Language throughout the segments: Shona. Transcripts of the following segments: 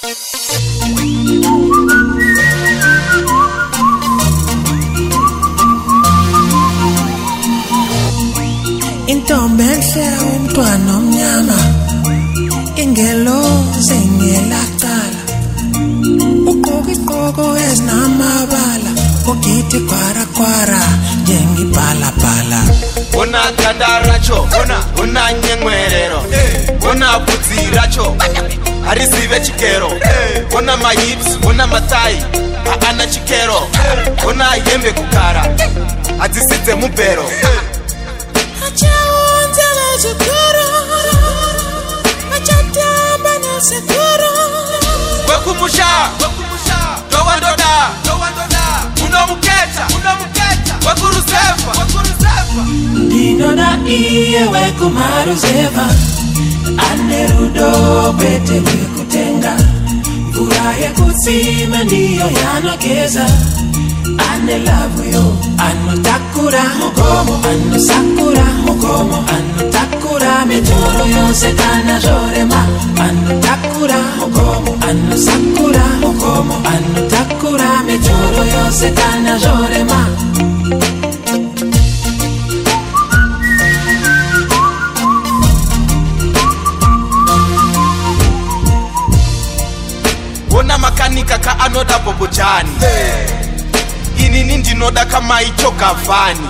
Intombi enhle umntwana omnyama ingeloze ngelacala ugqoka isigqoko ezinamabala ugidi kwara njengibhalabhala Ona ganda racho, ona nyengwerero Ona butsi racho, harizive chikero Ona my hips, ona matai, ana chikero Ona yembe kukara, adzisite mubero Achaonza machikoro Achatamba nasekoro Wekumusha, dowandoda Unomuketa, wekurusefa Dinoda iye wekumaruzeva Anerudo pete wekutenga Mvura yekutsime ndiyo yanogeza Ane love yo Anotakura mugomo Anosakura mugomo Anotakura metoro yose kana jorema Anotakura mugomo Anosakura mugomo Anotakura metoro yose kana jorema Ona makanika ka anoda bobojani Inini ndinoda kama icho kavani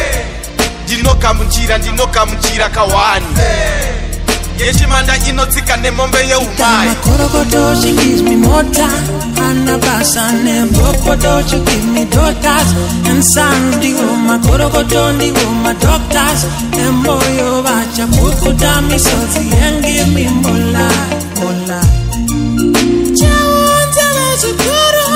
Ndinoka mchira kawani Yeshimanda inotsika nemombe yeumai Makorokoto, she gives me more time Anabasa nembokoto, she give me daughters And sons, digo makorokoto, digo my doctors Emboyo bacha kukuta misozi And give me mola Chawonza machikoro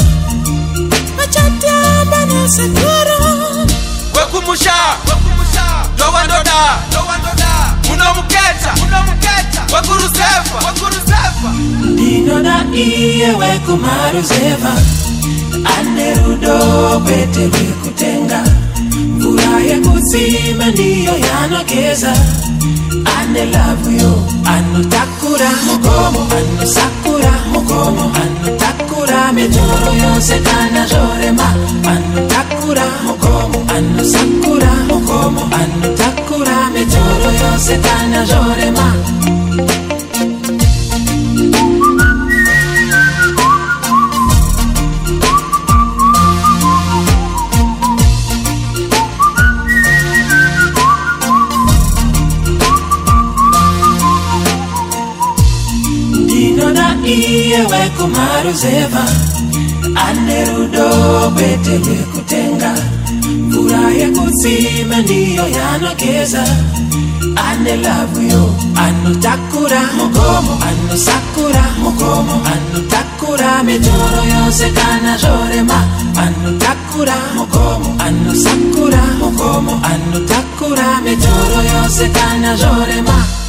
Achatamba nasekoro Wekumusha, dowandoda Unomuketa, wekurusefa Dinoda iye wekumaruzeva Anerudo pete wekutenga Mvura yekutsime ndiyo yanogeza Ane love yo Anotakura mugomo Anosakura mugomo Anotakura metoro yose kana jorema Anotakura mugomo Anosakura mugomo Anotakura metoro yose kana jorema Iye wekumaruzeva Anerudo pete wekutenga Mvura yekutsime ndiyo yanogeza Ane love yo Anotakura mugomo Anosakura mugomo Anotakura metoro yose kana jorema Anotakura mugomo Anosakura mugomo Anotakura metoro yose kana jorema